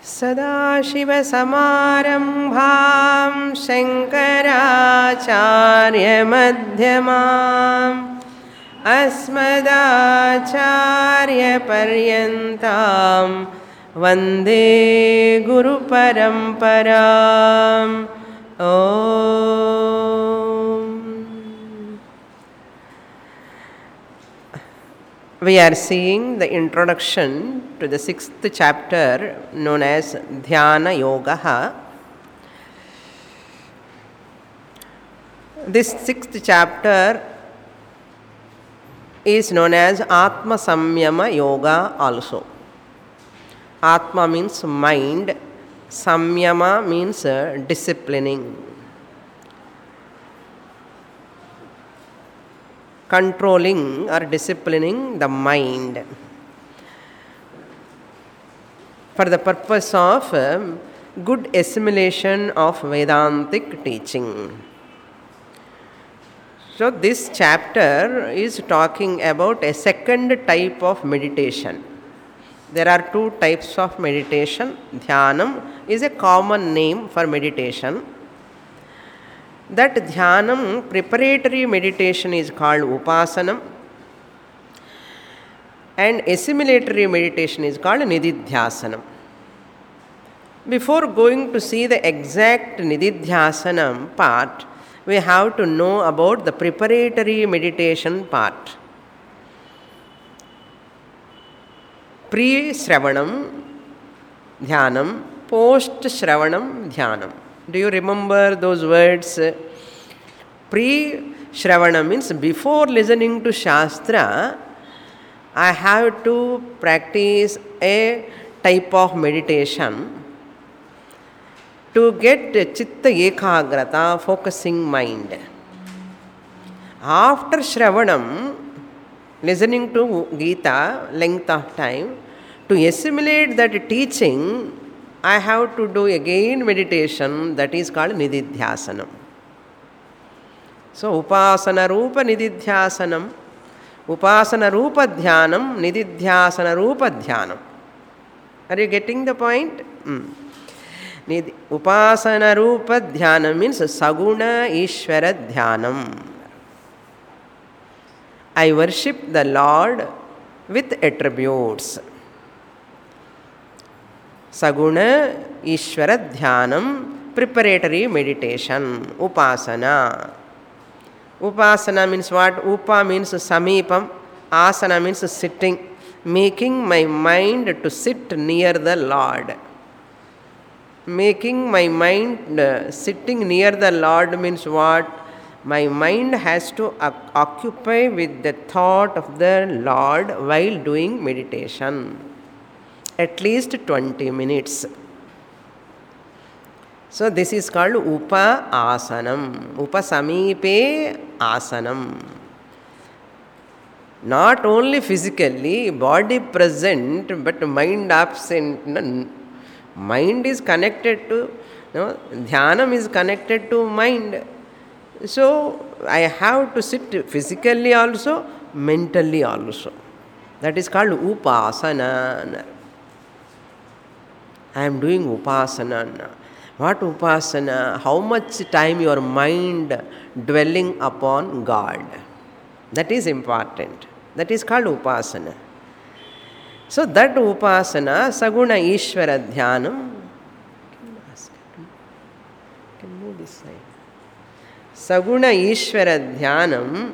सदाशिवसमारम्भां शङ्कराचार्यमध्यमाम् अस्मदाचार्यपर्यन्तां वन्दे गुरुपरम्पराम् ॐ. We are seeing the introduction to the 6th chapter known as Dhyana Yoga. This 6th chapter is known as Atma Samyama Yoga also. Atma means mind, Samyama means disciplining, controlling or disciplining the mind for the purpose of good assimilation of Vedantic teaching. So this chapter is talking about a second type of meditation. There are two types of meditation. Dhyanam is a common name for meditation. That dhyanam, preparatory meditation, is called upasanam, and assimilatory meditation is called nididhyasanam. Before going to see the exact nididhyasanam part, we have to know about the preparatory meditation part. Pre-shravanam dhyanam, post-shravanam dhyanam. Do you remember those words? Pre-shravana means before listening to Shastra, I have to practice a type of meditation to get chitta ekagrata, focusing mind. After Shravanam, listening to Gita, length of time, to assimilate that teaching, I have to do again meditation that is called nididhyasanam. So, upasana rupa nididhyasanam, upasana rupa dhyanam, nididhyasana rupa dhyanam. Are you getting the point? Upasana rupa dhyanam means saguna ishvara dhyanam. I worship the Lord with attributes. Saguna Ishvara Dhyanam, preparatory meditation, upasana. Upasana means what? Upa means samipam, asana means sitting, making my mind to sit near the Lord. Making my mind sitting near the Lord means what? My mind has to occupy with the thought of the Lord while doing meditation. At least 20 minutes. So this is called Upa Asanam. Upa Samipe Asanam. Not only physically, body present, but mind absent. Mind is connected to, Dhyanam is connected to mind. So I have to sit physically also, mentally also. That is called Upasana. I am doing upasana. What upasana? How much time your mind dwelling upon God. That is important. That is called upasana. So that upasana, saguna ishvara dhyanam. Can move this side. Saguna ishvara dhyanam.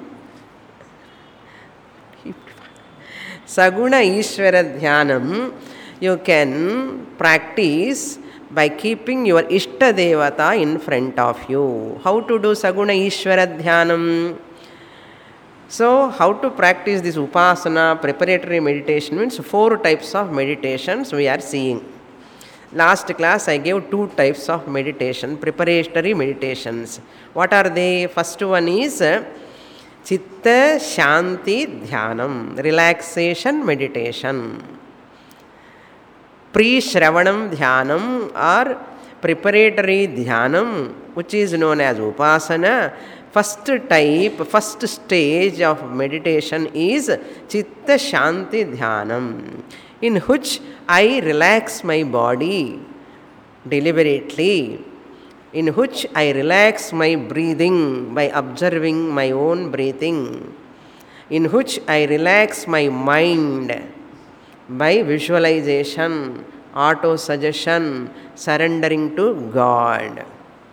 Saguna ishvara dhyanam. You can practice by keeping your Ishta Devata in front of you. How to do Saguna Ishvara Dhyanam? So, how to practice this Upasana, preparatory meditation means 4 types of meditations we are seeing. Last class I gave 2 types of meditation, preparatory meditations. What are they? First one is Chitta Shanti Dhyanam, relaxation meditation. Pre-shravanam dhyanam or preparatory dhyanam, which is known as upasana, first stage of meditation is Chitta Shanti Dhyanam. in which I relax my body deliberately, in which I relax my breathing by observing my own breathing, in which I relax my mind by visualization, auto suggestion, surrendering to God.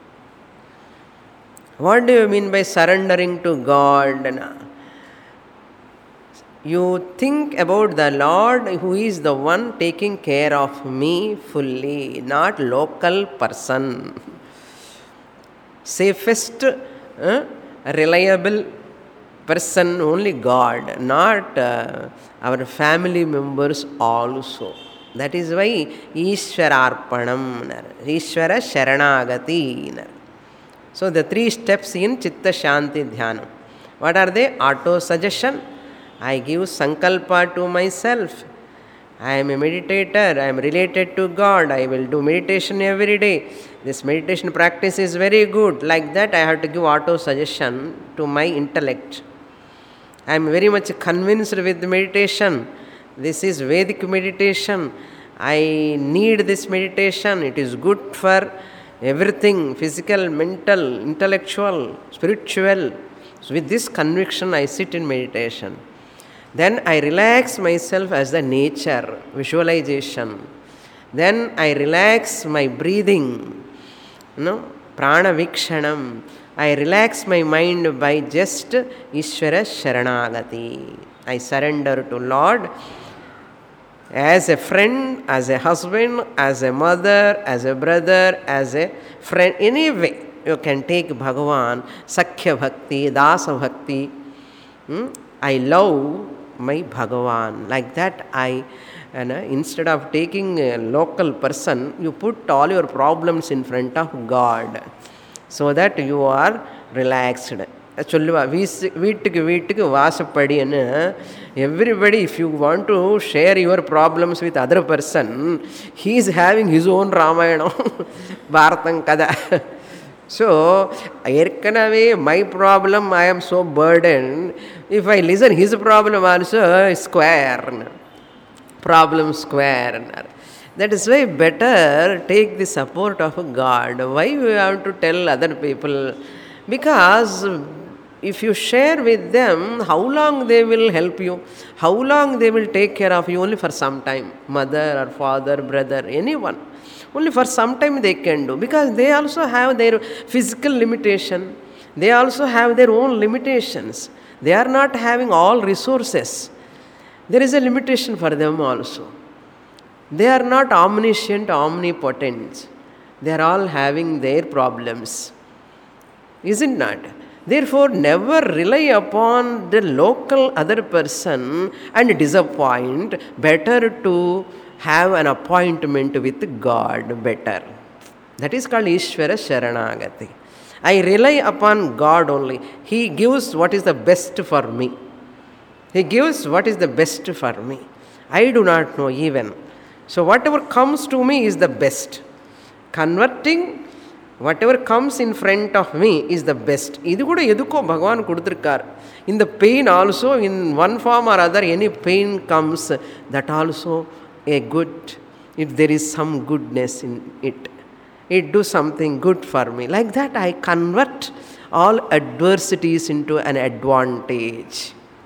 What do you mean by surrendering to God? You think about the Lord who is the one taking care of me fully, not local person. Safest, reliable person only God, not our family members also. That is why Ishwararpanam, Ishwara Sharanagati. So the 3 steps in Chitta Shanti Dhyanam. What are they? Auto suggestion. I give sankalpa to myself. I am a meditator. I am related to God. I will do meditation every day. This meditation practice is very good. Like that, I have to give auto suggestion to my intellect. I am very much convinced with meditation. This is Vedic meditation. I need this meditation. It is good for everything, physical, mental, intellectual, spiritual. So with this conviction, I sit in meditation. Then I relax myself as the nature, visualization. Then I relax my breathing, prana vikshanam. I relax my mind by just Ishvara Sharanagati. I surrender to Lord as a friend, as a husband, as a mother, as a brother, as a friend. Anyway, you can take Bhagavan, Sakhya Bhakti, Dasa Bhakti. I love my Bhagavan. Like that, instead of taking a local person, you put all your problems in front of God, so that you are relaxed. வீட்டுக்கு வாசப்படின்னு everybody, if you want to share your problems with other person, he is having his own Ramayana, Bharatam kada. So, ஏற்கனவே my problem, I am so burdened. If I listen his problem also, square. Problem square. That is why better take the support of God. Why we have to tell other people? Because if you share with them, how long they will help you? How long they will take care of you? Only for some time. Mother or father, brother, anyone. Only for some time they can do. Because they also have their physical limitation. They also have their own limitations. They are not having all resources. There is a limitation for them also. They are not omniscient, omnipotent. They are all having their problems. Is it not? Therefore, never rely upon the local other person and disappoint. Better to have an appointment with God. Better. That is called Ishvara Sharanagati. I rely upon God only. He gives what is the best for me. He gives what is the best for me. I do not know even. So whatever comes to me is the best. Converting whatever comes in front of me is the best. Idu kuda edukko Bhagavan kuduthirukar. In the pain also, in one form or other, any pain comes, that also a good, if there is some goodness in it, it do something good for me. Like that, I convert all adversities into an advantage.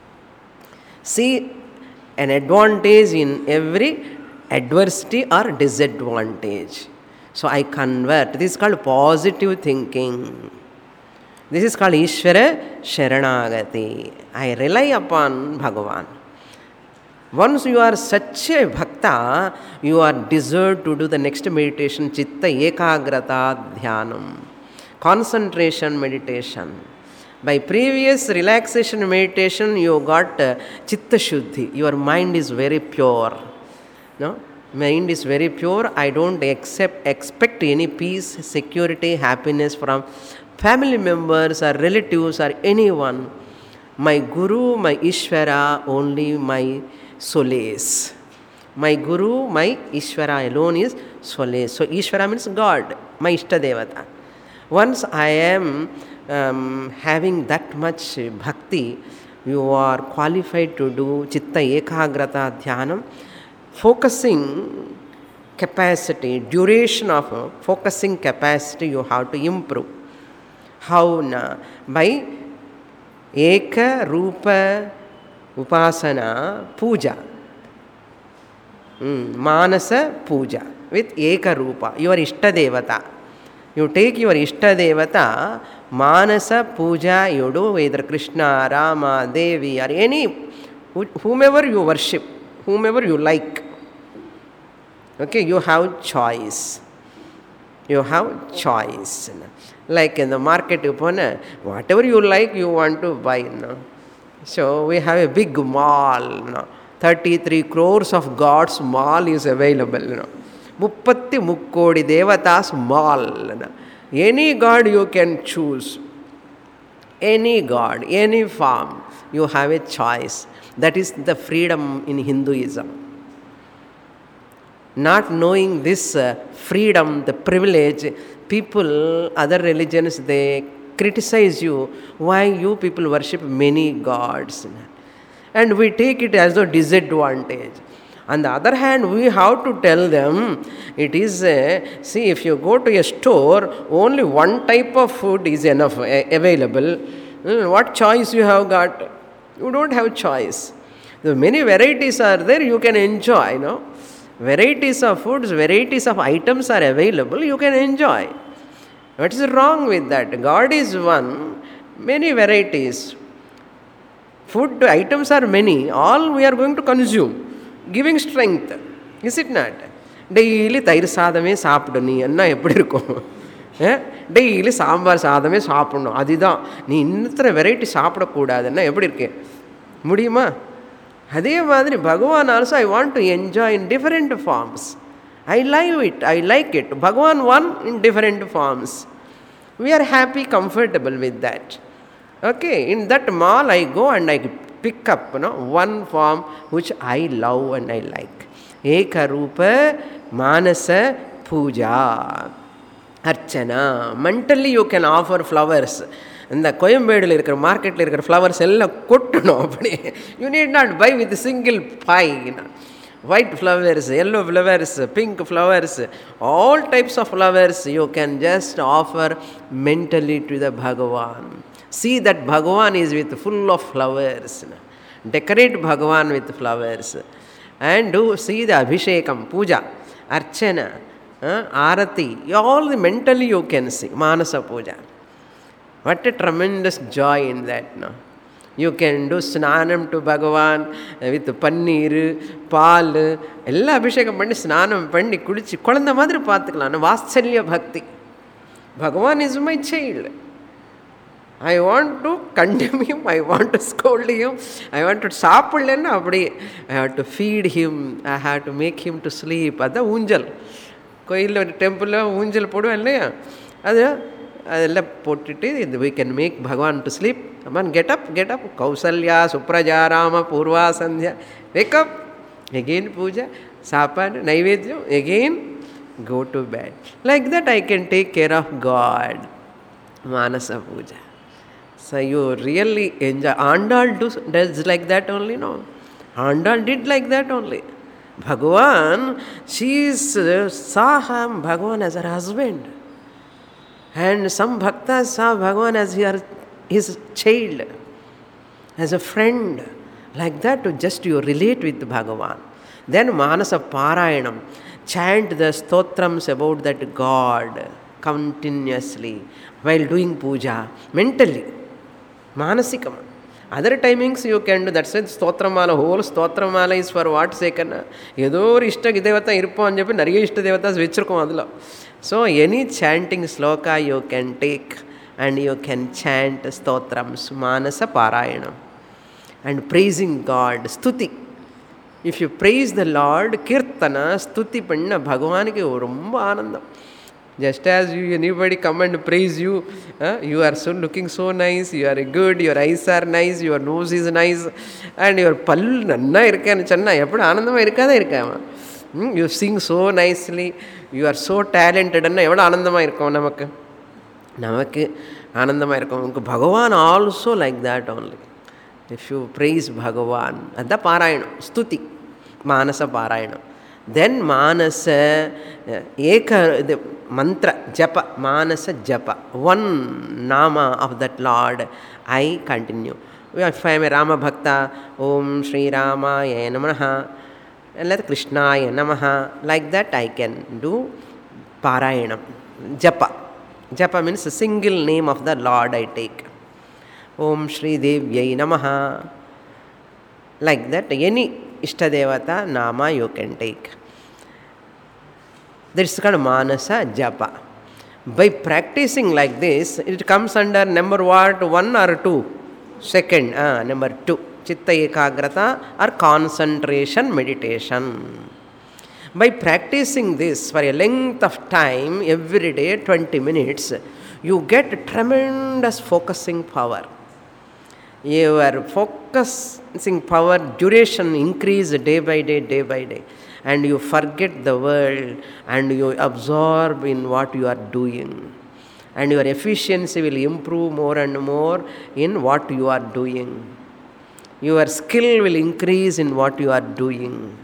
See an advantage in every adversity or disadvantage. So I convert. This is called positive thinking. This is called Ishvara Sharanagati. I rely upon Bhagavan. Once you are such a bhakta, you are deserved to do the next meditation, Chitta Ekagrata Dhyanam, concentration meditation. By previous relaxation meditation, you got Chitta Shuddhi. Your mind is very pure. No? Mind is very pure. I don't expect any peace, security, happiness from family members or relatives or anyone. My Guru, my Ishvara, only my solace. My Guru, my Ishvara alone is solace. So Ishvara means God, my Ishtadevata. Once I am having that much bhakti, you are qualified to do Chitta Ekagrata Dhyanam. focusing capacity, duration of focusing capacity you have to improve. How na? By Eka Rupa Upasana Puja. Manasa Puja with Eka Rupa, your Ishta Devata. You take your Ishta Devata, Manasa Puja you do, either Krishna, Rama, Devi, or any, whomever you worship, whomever you like. Okay, you have choice. You have choice. Like in the market, whatever you like, you want to buy. No? So we have a big mall. No? 33 crores of gods mall is available. No? 33 mukkodi devatas mall. No? Any god you can choose. Any god, any form. You have a choice. That is the freedom in Hinduism. Not knowing this freedom, the privilege, people, other religions, they criticize you. Why you people worship many gods? And we take it as a disadvantage. On the other hand, we have to tell them, it is, see, if you go to a store, only one type of food is enough available. What choice you have got? You don't have choice. The many varieties are there, you can enjoy, no? Varieties of foods, varieties of items are available, you can enjoy. What is wrong with that? God is one, many varieties. Food items are many, all we are going to consume, giving strength. Is it not? Daily தயிர் சாதமே சாப்பிடு நீ என்ன எப்படி இருக்கும் daily sambar சாதமே சாப்பிடணும் அதுதான் நீ இன்னத்தனை variety சாப்பிடக்கூடாதுன்னா எப்படி இருக்கு முடியுமா அதே மாதிரி Bhagavan also I want to enjoy in different forms I like it Bhagavan one in different forms we are happy, comfortable with that. Okay, in that mall I go and I pick up one form which I love and I like. Eka Rupa Manasa Puja Archana. Mentally you can offer flowers. இந்த கோயம்பேடில் இருக்கிற மார்க்கெட்டில் இருக்கிற flowers எல்லாம் கொட்டணும் அப்படி you need not buy with single buy white flowers, yellow flowers, pink flowers, all types of flowers you can just offer mentally to the Bhagavan. See that Bhagavan is with full of flowers. Decorate Bhagavan with flowers. And do see the Abhishekam, Puja, Archana, Arati, all the mentally you can see. Manasa Puja. What a tremendous joy in that, no? You can do snanam to Bhagavan with paneer, paal, ella abhishekam panni snanam panni kudichi kolanda madri paathukalam vaatsalya bhakti. Bhagavan is my child. I want to condemn him, I want to scold him, I want to saapidlenna appadi I have to feed him, I have to make him to sleep. Adha unjal koyil temple la unjal poduva illaya adu adella pottittu we can make Bhagavan to sleep. Come on, get up, Kausalya, Supraja, Rama, Purva, Sandhya, wake up, again puja, sapan, naivedyam, again go to bed. Like that I can take care of God. Manasa puja. So you really enjoy. Andal does like that only, no? Andal did like that only. Bhagavan, she saw him, Bhagavan as her husband. And some bhaktas saw Bhagavan as his child, as a friend. Like that, just you relate with Bhagavan. Then Manasa Parayanam, chant the stotrams about that God continuously while doing puja, mentally, manasikam. Other timings you can do, that's why Stotramala, whole Stotramala is for what sake? Edo Ishta Devata Irpo and Japan, Nariya Ishta Devatas Vichrukum Adla. So any chanting sloka you can take and you can chant stotrams, Manasa Parayanam, and praising God, Stuti. If you praise the Lord, Kirtana, Stuti Panna, Bhagavan ki romba anandam. Just as anybody come and praise you, you are so looking so nice, you are good, your eyes are nice, your nose is nice, and your pallu nanna irukana channa eppudu aanandama irukada irukama. You sing so nicely, you are so talented anna evada aanandama irukum namakku aanandama irukum. Bhagavan also like that only. If you praise Bhagavan, adha Parayanam, Stuti. Manasa Parayana. Then Manasa Eka the mantra Japa, Manasa Japa. One Nama of that Lord I continue. If I am a Rama Bhakta, Om Sri Ramaya Namaha, and let Krishnaya Namaha, like that I can do Parayanam. Japa. Japa means a single name of the Lord I take. Om Shri Devyai Namaha. Like that, any Ishtadevata Nama you can take. That is called Manasa Japa. By practicing like this, it comes under number what? 1 or 2? Second, number 2. Chitta Ekagrata or concentration meditation. By practicing this for a length of time, every day, 20 minutes, you get tremendous focusing power. Your focusing power duration increase day by day, and you forget the world and you absorb in what you are doing, and your efficiency will improve more and more in what you are doing. Your skill will increase in what you are doing.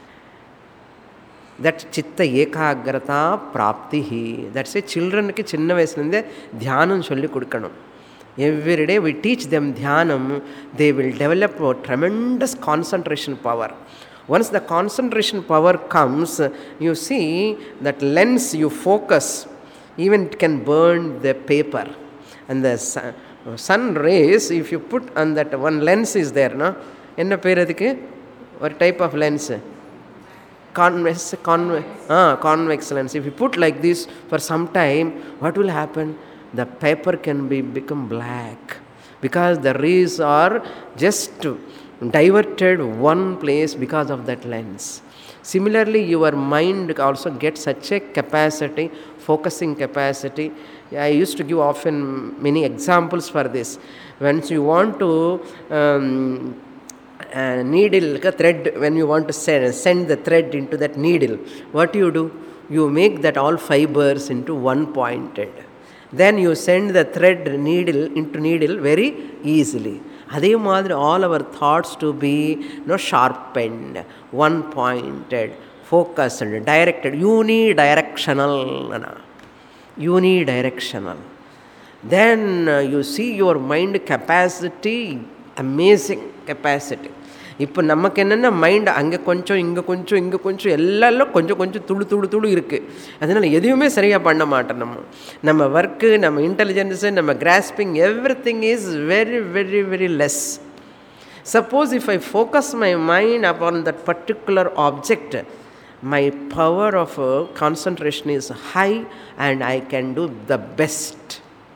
That chitta ekagrata praptihi. That's why children ki chinna vayasinde dhyanam solli kudukanum. Every day we teach them dhyanam, they will develop a tremendous concentration power. Once the concentration power comes, you see that lens you focus, even it can burn the paper. And the sun rays, if you put on that one lens is there, no? Enna peru adukku? What type of lens? Convex lens. If you put like this for some time, what will happen? The paper can become black because the rays are just diverted one place because of that lens. Similarly, your mind also gets such a capacity, focusing capacity. I used to give often many examples for this. Once you want to needle, thread, when you want to send the thread into that needle, what do? You make that all fibers into one pointed. Then you send the thread needle into needle very easily. Adhe madri all our thoughts to be sharpened, one pointed, focused, directed, unidirectional. Unidirectional. Then you see your mind capacity, amazing capacity. இப்போ நமக்கு என்னென்னா mind அங்கே கொஞ்சம் இங்கே கொஞ்சம் எல்லாம் கொஞ்சம் துளு இருக்குது. அதனால் எதுவுமே சரியாக பண்ண மாட்டோம். நம்ம ஒர்க்கு, நம்ம இன்டெலிஜென்ஸு, நம்ம grasping, everything is very very very less. Suppose if I focus my mind upon that particular object, my power of concentration is high and I can do the best.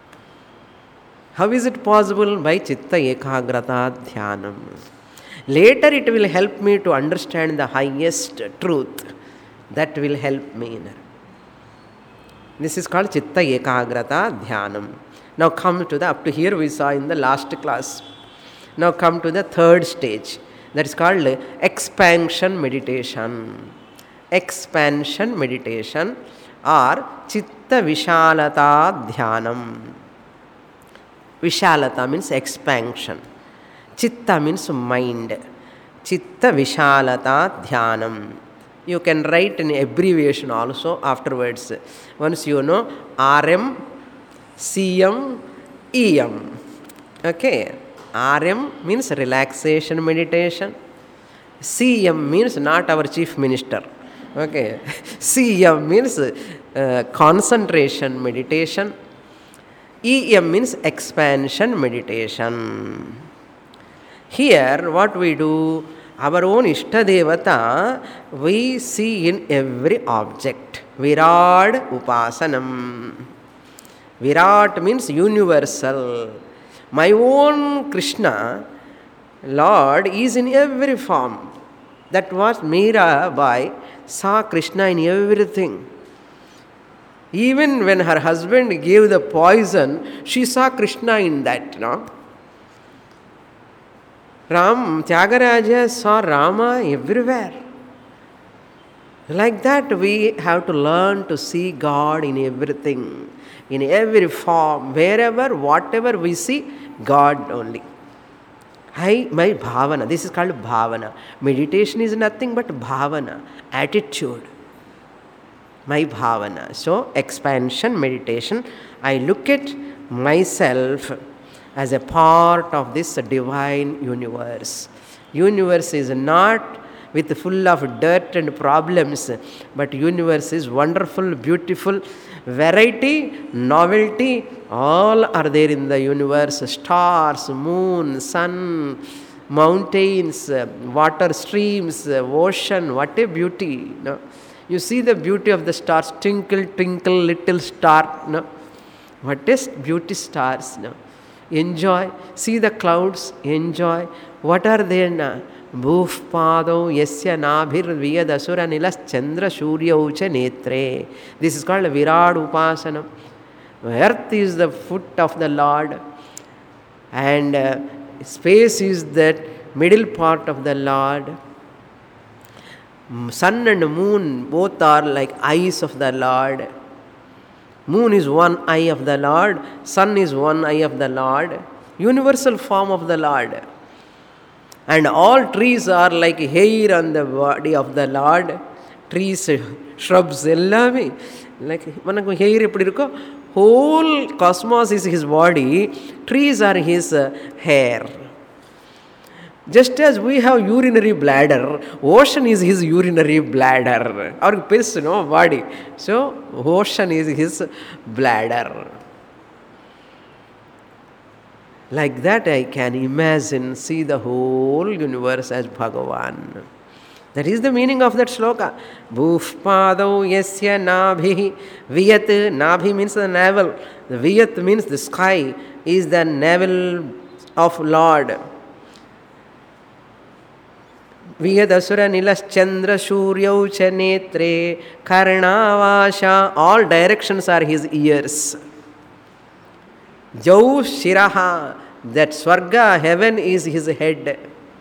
How is it possible? By Chitta Ekagrata Dhyanam. Later it will help me to understand the highest truth. That will help me. This is called Chitta Ekagrata Dhyanam. Now come to the, up to here we saw in the last class. Now come to the third stage. That is called expansion meditation. Expansion meditation or Chitta Vishalata Dhyanam. Vishalata means expansion. Chitta means mind. Chitta Vishalata Dhyanam. You can write an abbreviation also afterwards. Once you know RM, CM, EM. Okay. RM means relaxation meditation. CM means not our chief minister. Okay. CM means concentration meditation. EM means expansion meditation. Here what we do, our own Ishtadevata we see in every object. Virat Upasanam. Virat means universal. My own Krishna, Lord, is in every form. That was Mirabai saw Krishna in everything. Even when her husband gave the poison, she saw Krishna in that. No? Tyagaraja saw Rama everywhere. Like that, we have to learn to see God in everything, in every form, wherever, whatever we see, God only. My bhavana, this is called bhavana. Meditation is nothing but bhavana, attitude. My bhavana. So, expansion, meditation, I look at myself as a part of this divine universe. Universe is not with full of dirt and problems, but universe is wonderful, beautiful, variety, novelty, all are there in the universe. Stars, moon, sun, mountains, water streams, ocean, what a beauty. No? You see the beauty of the stars, twinkle, twinkle, little star. No? What is beauty stars? No? Enjoy. See the clouds, enjoy. What are they now? Bhufpado yasya nabhir viyadasura nilas chandra suryau cha netre. This is called Virat Upasana. Earth is the foot of the Lord, and space is that middle part of the Lord. Sun and moon both are like eyes of the Lord. Moon is one eye of the Lord, sun is one eye of the Lord, universal form of the Lord. And all trees are like hair on the body of the Lord. Trees, shrubs, ellame like manaku hair eppadi irukko, whole cosmos is his body, trees are his hair. Just as we have urinary bladder, ocean is his urinary bladder. Our person, no body. So ocean is his bladder. Like that I can imagine, see the whole universe as Bhagavan. That is the meaning of that sloka. Bhufpado yasya nabhi viyat. Nabhi means the navel. The viyat means the sky is the navel of Lord. Viyadasura nilas chandra suryau cha netre karnavasha. All directions are his ears. Jau shiraha, that swarga, heaven is his head.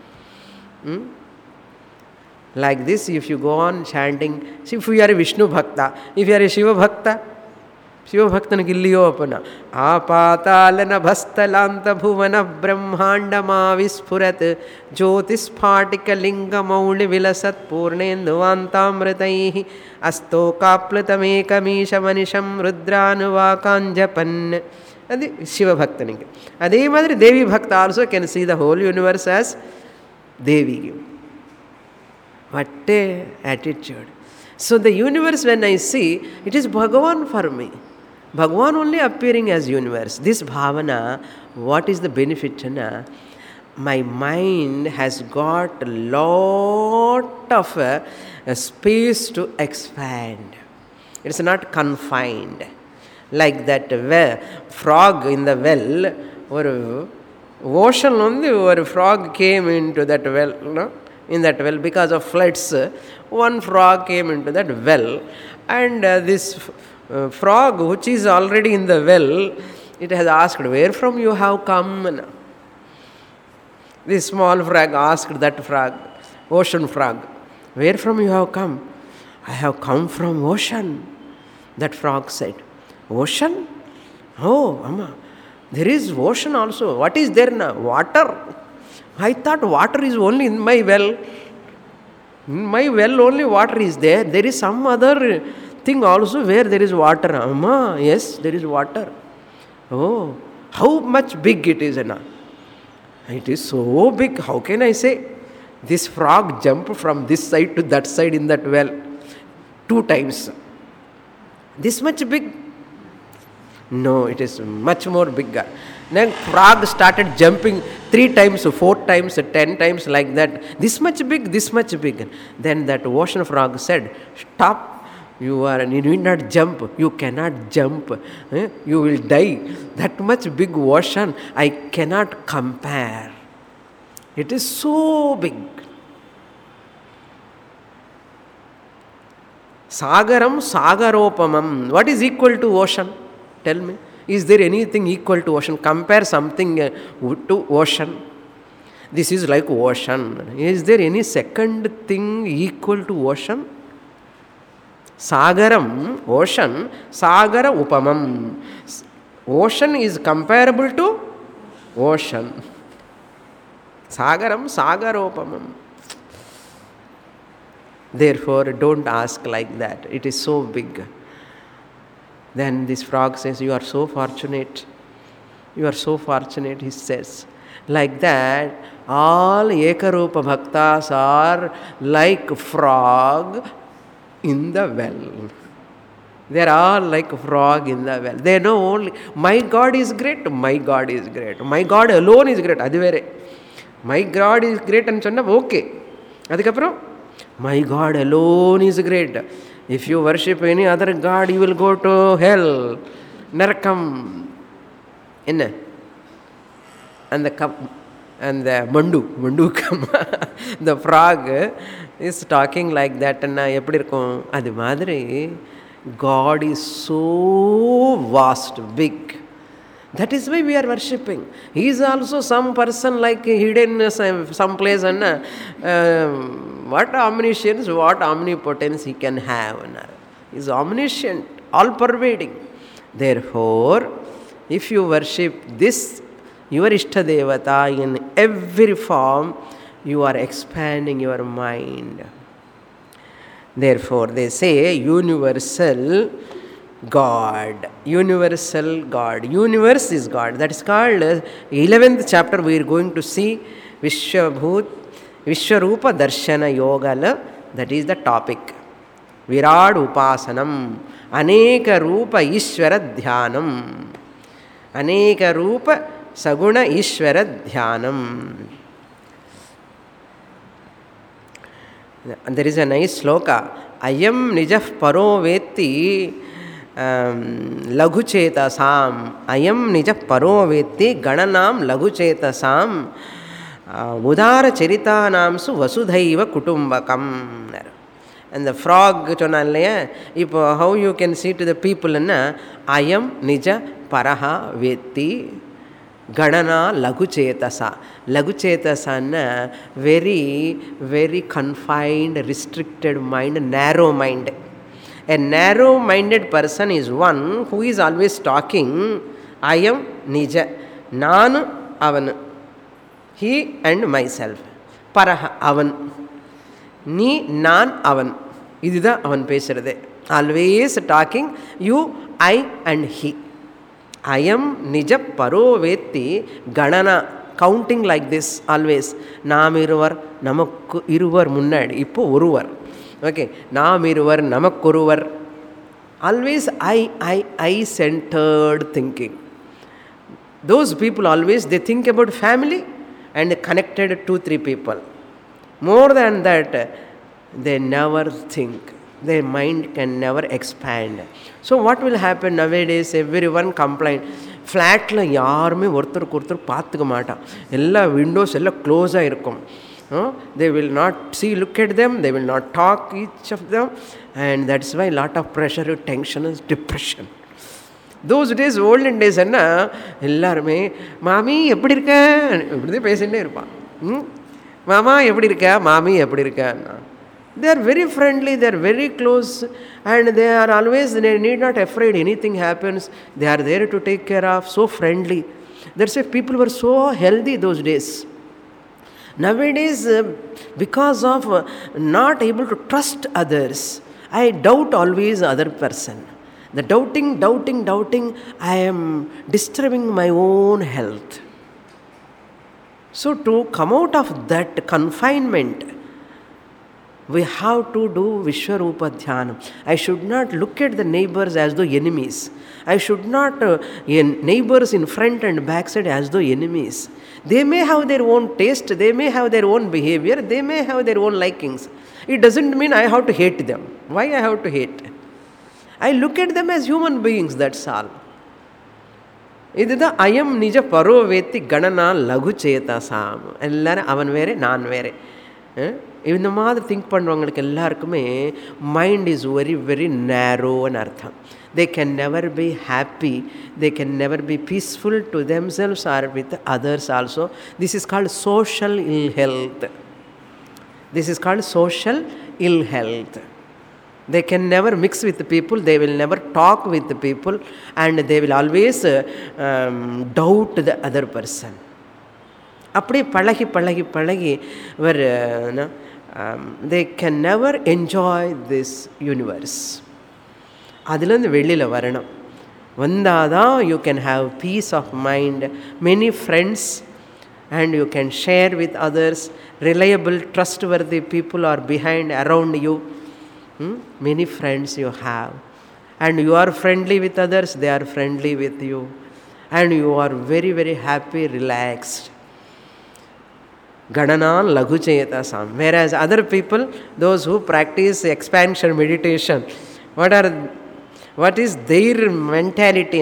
Like this, if you go on chanting, see, if you are a Vishnu Bhakta, if you are a Shiva Bhakta, Shiva Bhakta gilliyo apana. Apatalana bhastalanta bhuvana brahmandama vispurat jyotis phatika linga mauli vilasat purnenduvantamritaihi asto kaplatamekamisha manisham rudranuvakanjapan. That's Shiva Bhakta. Adhe madri Devi Bhakta also can see the whole universe as Devi. What a attitude. So the universe, when I see, it is Bhagavan for me. Bhagavan only appearing as universe. This bhavana, what is the benefit? My mind has got a lot of space to expand. It's not confined. Like that frog in the well, or ocean only, or a frog came into that well, no? In that well, because of floods, one frog came into that well, and this frog, which is already in the well, it has asked, where from you have come? This small frog asked that frog, ocean frog, where from you have come? I have come from ocean. That frog said, ocean? Oh, Amma, there is ocean also. What is there now? Water. I thought water is only in my well. In my well only water is there. There is some other thing also where there is water. Amma, yes, there is water. Oh, how much big it is now? It is so big. How can I say? This frog jumped from this side to that side in that well 2 times. This much big? No, it is much more bigger. Then frog started jumping 3 times, 4 times, 10 times like that. This much big, this much big. Then that ocean frog said, stop, you need not jump, you cannot jump, you will die. That much big ocean, I cannot compare. It is so big. Sagaram sagaropamam. What is equal to ocean? Tell me. Is there anything equal to ocean? Compare something to ocean. This is like ocean. Is there any second thing equal to ocean? Sagaram, ocean, sagara upamam. Ocean is comparable to ocean. Sagaram Sagaropamam. Therefore, don't ask like that. It is so big. Then this frog says, you are so fortunate. You are so fortunate, he says. Like that, all Ekarupa Bhaktas are like frog in the well. They are all like frog in the well. They know only, my God is great, my God is great. My God alone is great. Adu vere. My God is great and sonna okay. Adukapram, my God alone is great. If you worship any other God, you will go to hell. Narakam. Enna? And the Mandu, the frog is talking like that. And eppadi irukum? Adu madri, God is so vast, big. That is why we are worshipping. He is also some person like hidden some place, and what omniscience, what omnipotence he can have. He is omniscient, all-pervading. Therefore, if you worship this, your Ishtadevata in every form, you are expanding your mind. Therefore, they say universal God. Universal God. Universe is God. That is called 11th chapter. We are going to see Vishwarupa Darshana Yogala. That is the topic. Virad Upasanam. Aneka Rupa Ishvara Dhyanam. Aneka Rupa Saguna Ishvara Dhyanam. And there is a nice sloka. Ayam nijah paro veti laghuchetasam. Ayam nijah paro veti gananam laghuchetasam. Udara charitanam su vasudhaiva kutumbakam. And the frog chonalaya, if how you can see to the people, ayam nija paraha veti Ganana Laghuchetasa. Laghuchetasa very, very confined, restricted mind, narrow mind. A narrow-minded person is one who is always talking, I am Nija, Nanu Avan, he and myself. Paraha Avan, Ni Nan Avan. This is the Avan Pesarade. Always talking, you, I and he. I am Nija Paro Veti Ganana, counting like this always. Nam iruvar, namakku iruvar munnadi. Ippo oruvar. Okay. Nam iruvar, namakku oruvar. Always I-centered thinking. Those people always, they think about family and connected 2-3 people. More than that, they never think. Their mind can never expand. So what will happen nowadays? Everyone complain. Flat la yarume orthar korthar paathuka maata. Ella windows ella close irukum. They will not see, look at them. They will not talk each of them, and that's why lot of pressure, tension, and depression. Those days, olden days, enna ellarume mami eppadi irukka ipdi pesinde irupaan. Mama eppadi irukka, mami eppadi irukka. They are very friendly, they are very close, and they are always, they need not afraid anything happens. They are there to take care of, so friendly. That's why people were so healthy those days. Nowadays, because of not able to trust others, I doubt always other person. The doubting, I am disturbing my own health. So to come out of that confinement, we have to do Vishwarupa Dhyanam. I should not look at the neighbors as though enemies. I should not neighbors in front and backside as though enemies. They may have their own taste, they may have their own behavior, they may have their own likings. It doesn't mean I have to hate them. Why I have to hate? I look at them as human beings, that's all. This is I am Nija Paro Veti Ganana Laghu Chetasam. Ellara avan vere, nan vere. இந்த மாதிரி think பண்ணுறவங்களுக்கு எல்லாருக்குமே mind is very very நேரோன்னு அர்த்தம். They can never be happy, they can never be peaceful to themselves or with others also. This is called social ill health. This is called social ill health. They can never mix with the people, they will never talk with the people, and they will always doubt the other person. அப்படியே பழகி பழகி பழகி ஒரு they can never enjoy this universe. அதுலேருந்து வெளியில் வரணும். வந்தாதான் you can have peace of mind, many friends, and you can share with others. Reliable, trustworthy people are behind, around you. Many friends you have, and you are friendly with others, they are friendly with you, and you are very, very happy, relaxed. Gananan laghu chetasam. Whereas other people, those who practice expansion meditation, what is their mentality?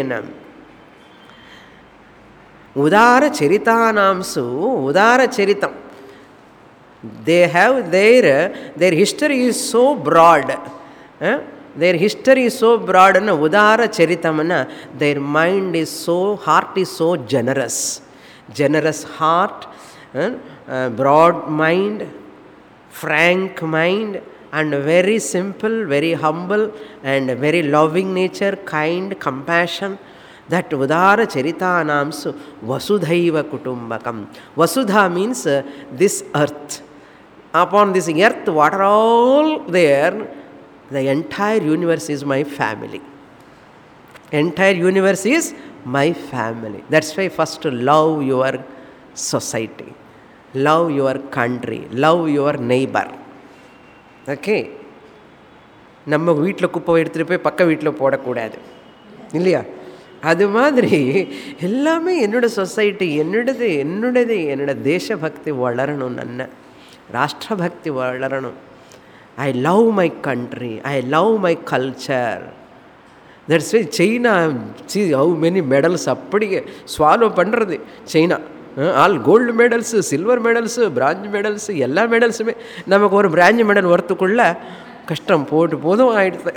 Udara charitanamsu, udara charitam. They have their history is so broad. Their history is so broad, and udara charitamana, their mind is so, heart is so generous. Generous heart, broad mind, frank mind, and very simple, very humble, and very loving nature, kind, compassion. That udara charitanamsu vasudhaiva kutumbakam. Vasudha means this earth. Upon this earth, what are all there? The entire universe is my family. Entire universe is my family. That's why first love your society, love your country, love your neighbor. Okay? நம்ம வீட்டில் குப்பை எடுத்துகிட்டு போய் பக்க வீட்டில் போடக்கூடாது இல்லையா? அது மாதிரி எல்லாமே என்னோட சொசைட்டி, என்னோடது என்னோட தேசபக்தி வளரணும், நன்ன ராஷ்டிரபக்தி வளரணும். I love my country, I love my culture. That's why China, see how many medals அப்படியே swallow பண்ணுறது China. All gold medals, silver medals, bronze medals, எல்லா மெடல்ஸுமே. நமக்கு ஒரு பிரான்ச் மெடல் வரத்துக்குள்ள கஷ்டம் போட்டு போதும் ஆயிடுது.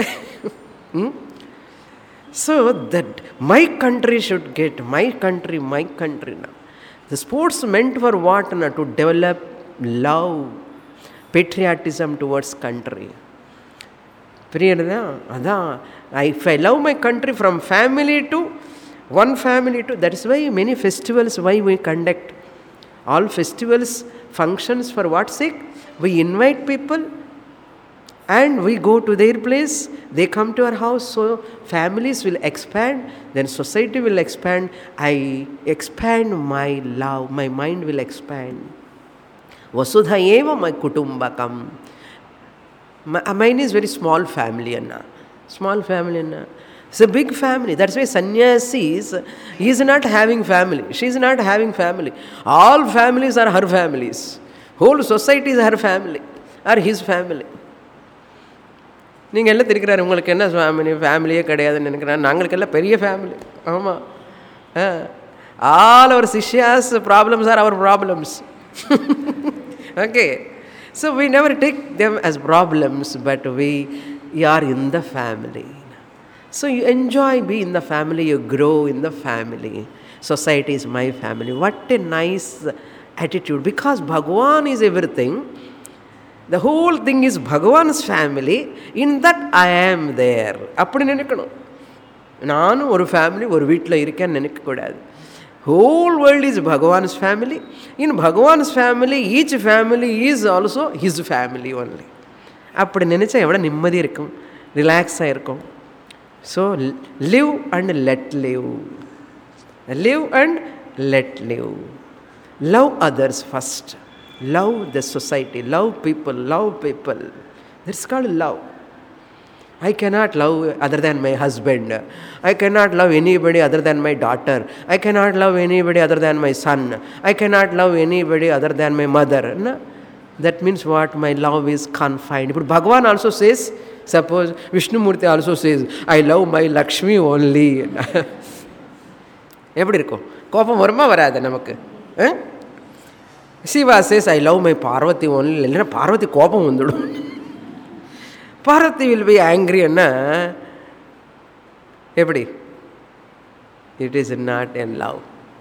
So that my country should get, my country now. The sports meant for what? To develop love, patriotism towards country. Adan, if I love my country from family to one family to, that is why many festivals, why we conduct all festivals, functions, for what sake? We invite people and we go to their place, they come to our house, so families will expand, then society will expand. I expand my love, my mind will expand. Vasudha eva my kutumbakam. Mine is very small family, Anna. Small family, Anna. It's a big family. That's why sannyasis, he is not having family. She is not having family. All families are her families. Whole society is her family, or his family. நீங்கள் எல்லாம் தெரிக்கிறாரு, உங்களுக்கு என்ன ஃபேமிலியே கிடையாதுன்னு நினைக்கிறேன். நாங்களுக்கெல்லாம் பெரிய family. ஆமாம். All our shishyas problems are our problems. Okay. So we never take them as problems, but we are in the family. So you enjoy being in the family, you grow in the family. Society is my family. What a nice attitude. Because Bhagavan is everything. The whole thing is Bhagavan's family. In that I am there. அப்படி நினைக்கணும். நானும் ஒரு family, ஒரு வீட்டில் இருக்கேன்னு நினைக்கக்கூடாது. Whole world is Bhagavan's family. In Bhagavan's family, each family is also his family only. அப்படி நினைச்சா எவ்வளோ நிம்மதி இருக்கும், ரிலாக்ஸாக இருக்கும். So live and let live. Live and let live. Love others first. Love the society. Love people. Love people. That's called love. I cannot love other than my husband. I cannot love anybody other than my daughter. I cannot love anybody other than my son. I cannot love anybody other than my mother. No? That means what? My love is confined. But Bhagavan also says, suppose Vishnumurti also says, I love my Lakshmi only. எப்படி இருக்கும்? கோபம் வருமா வராது நமக்கு? Shiva says, I love my Parvati only. இல்லைன்னா பார்வதி கோபம் வந்துடும். Parvati will be angry, அண்ணா எப்படி? It is not in love.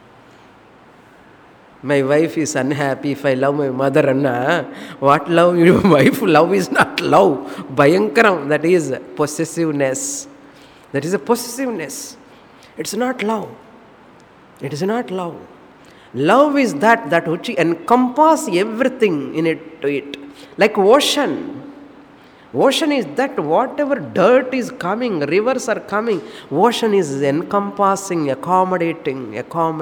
My wife is unhappy if I love my mother, Anna. What love? Your wife love is not love. Bhayankaram, that is possessiveness. That is a possessiveness. It's not love. It is not love. Love is that which encompasses everything in it. Like ocean. Ocean is that whatever dirt is coming, rivers are coming, ocean is encompassing, accommodating.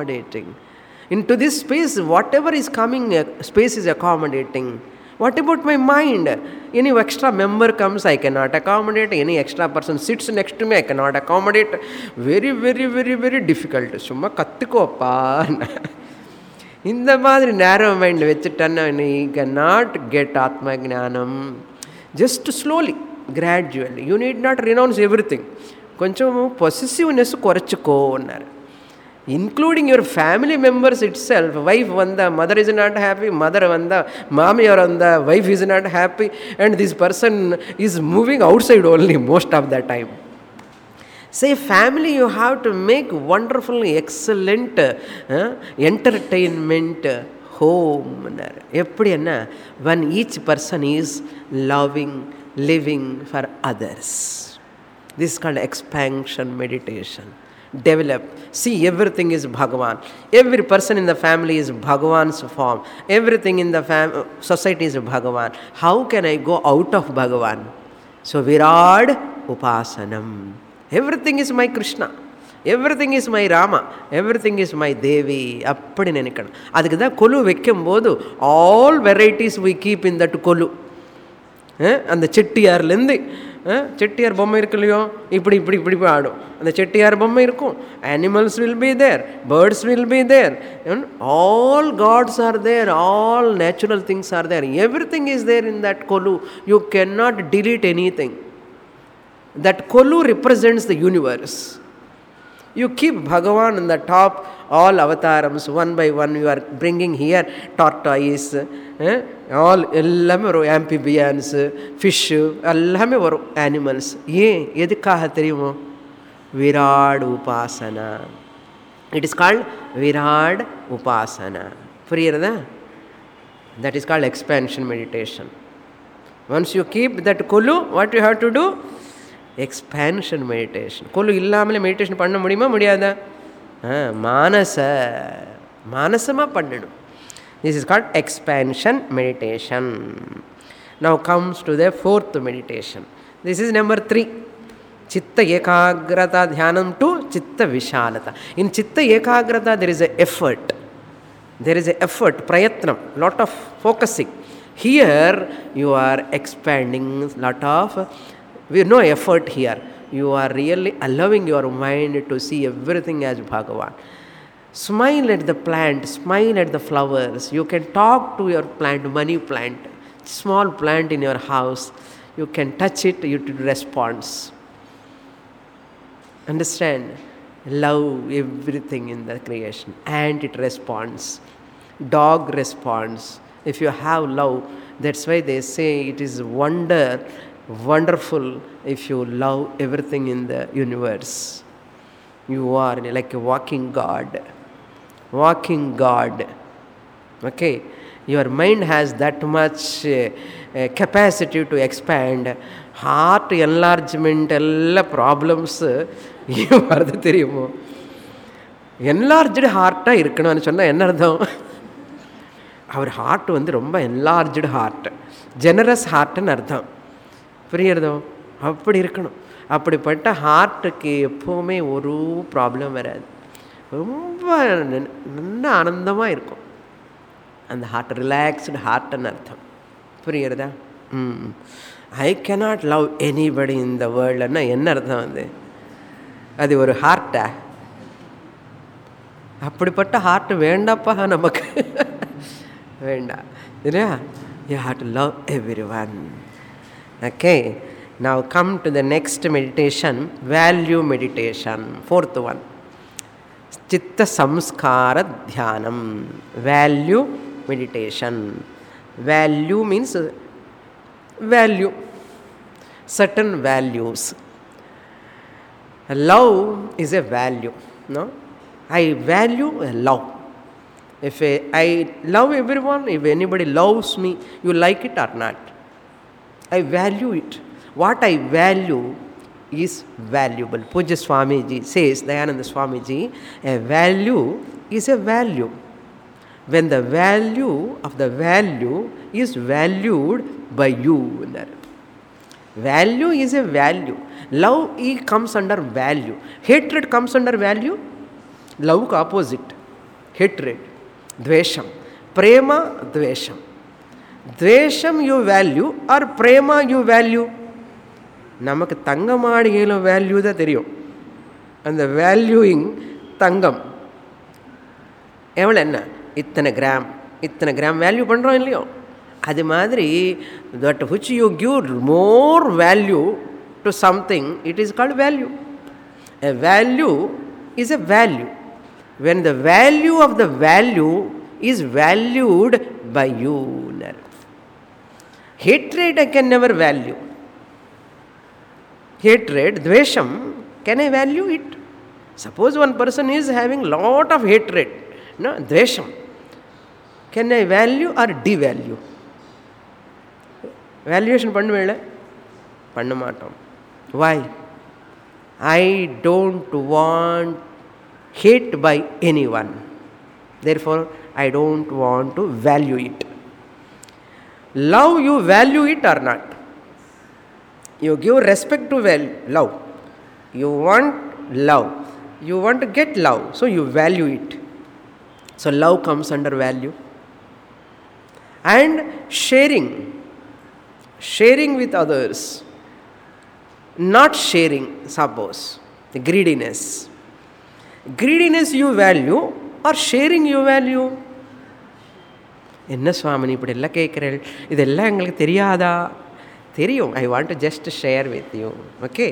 Into this space, whatever is coming, space is accommodating. What about my mind? Any extra member comes, I cannot accommodate. Any extra person sits next to me, I cannot accommodate. Very, very, very, very difficult. Summa kattikoppa. இந்த மாதிரி நேரோ mind வச்சுட்டேன்னா நீ cannot get Atma Jnanam. Just slowly, gradually. You need not renounce everything. కొంచెం possessiveness కొరచుకో అన్నారు. Including your family members itself. Wife vanda, mother is not happy, mother vanda, mami or vanda, wife is not happy, and this person is moving outside only most of the time. Say family, you have to make wonderful, excellent entertainment home. Eppadina, when each person is loving, living for others. This is called expansion meditation. Develop. See, everything is Bhagavan. Every person in the family is Bhagavan's form. Everything in the society is Bhagavan. How can I go out of Bhagavan? So, Virad Upasanam. Everything is my Krishna. Everything is my Rama. Everything is my Devi. Appadi nenikkanum. Adukku da kolu vekkumbodhu all varieties we keep in that kolu. அந்த செட்டியார்லேருந்து செட்டியார் பொம்மை இருக்கு இல்லையோ, இப்படி இப்படி இப்படி ஆடும். அந்த செட்டியார் பொம்மை இருக்கும். Animals will be there, birds will be there, all gods are there, all natural things are there. Everything is there in that kolu. You can not delete anything. That kolu represents the universe. You keep Bhagavan in the top, all avatars, one by one you are bringing here, tortoise, all ellame varum, amphibians, fish, ellame varum, animals. Edukkaga theriyumo? Virad Upasana. It is called Virad Upasana. Puriyirada? That is called expansion meditation. Once you keep that kolu, what you have to do? Expansion meditation. கொலு இல்லாமலே meditation பண்ண முடியுமா முடியாதா? மானசமாக பண்ணணும். This is called expansion meditation. Now comes to the fourth meditation. This is number 3. Chitta ekagrata dhyanam to chitta vishalata. In chitta ekagrata there is a effort. There is a effort, prayatnam, lot of focusing. Here you are expanding lot of, with no effort here. You are really allowing your mind to see everything as Bhagavan. Smile at the plant, smile at the flowers. You can talk to your plant, money plant, small plant in your house. You can touch it, it responds. Understand? Love everything in the creation and it responds. Dog responds. If you have love, that's why they say it is wonderful if you love everything in the universe. You are like a walking God. Okay, your mind has that much capacity to expand. Heart enlargement alla problems varudhu theriyumo? Enlarged heart ah irukanu sonna enna ardham? Our heart வந்து ரொம்ப enlarged heart, generous heart ன்னு அர்த்தம். புரியுறதோ? அப்படி இருக்கணும். அப்படிப்பட்ட ஹார்ட்டுக்கு எப்போவுமே ஒரு problem வராது. ரொம்ப நல்ல ஆனந்தமாக இருக்கும். அந்த ஹார்ட் ரிலாக்ஸ்டு ஹார்ட்டுன்னு அர்த்தம். புரியுறதா? I cannot love anybody in the வேர்ல்டுன்னா என்ன அர்த்தம்? வந்து அது ஒரு ஹார்ட்டா? அப்படிப்பட்ட ஹார்ட்டு வேண்டாப்பா நமக்கு. வேண்டாம் இல்லையா? You have to love everyone. Okay, now come to the next meditation, value meditation, fourth one. Chitta samskara dhyanam, value meditation. Value means value, certain values. Love is a value, no? I value love. If I love everyone, if anybody loves me, you like it or not, I value it. What I value is valuable. Pujya Swamiji says, Dayananda Swamiji, a value is a value. when the value of the value is valued by you. Value is a value. Love comes under value. Hatred comes under value. Love ku opposite. Hatred, dvesham. Prema, dvesham. Dvesham you value or prema you value? நமக்கு தங்க மாளிகையில் value தான் தெரியும். அந்த valuing தங்கம் எவ்வளோ, என்ன இத்தனை gram value பண்ணுறோம் இல்லையோ, அது மாதிரி that which you give more value to something, it is called value. A value is a value. When the value of the value is valued by you. Hatred I can never value. Hatred, dvesham, can I value it? Suppose one person is having lot of hatred, no, dvesham, can I value or devalue? Valuation பண்ணுவேல பண்ண மாட்டோம். Why? I don't want hate by anyone. Therefore, I don't want to value it. Love, you value it or not? You give respect to love. You want love. You want to get love. So you value it. So love comes under value. And sharing. Sharing with others. Not sharing, suppose. The greediness. Greediness you value or sharing you value? என்ன சுவாமி இப்படி எல்லாம் கேட்குறேன், இதெல்லாம் எங்களுக்கு தெரியாதா? தெரியும். I want to just share with you. Okay.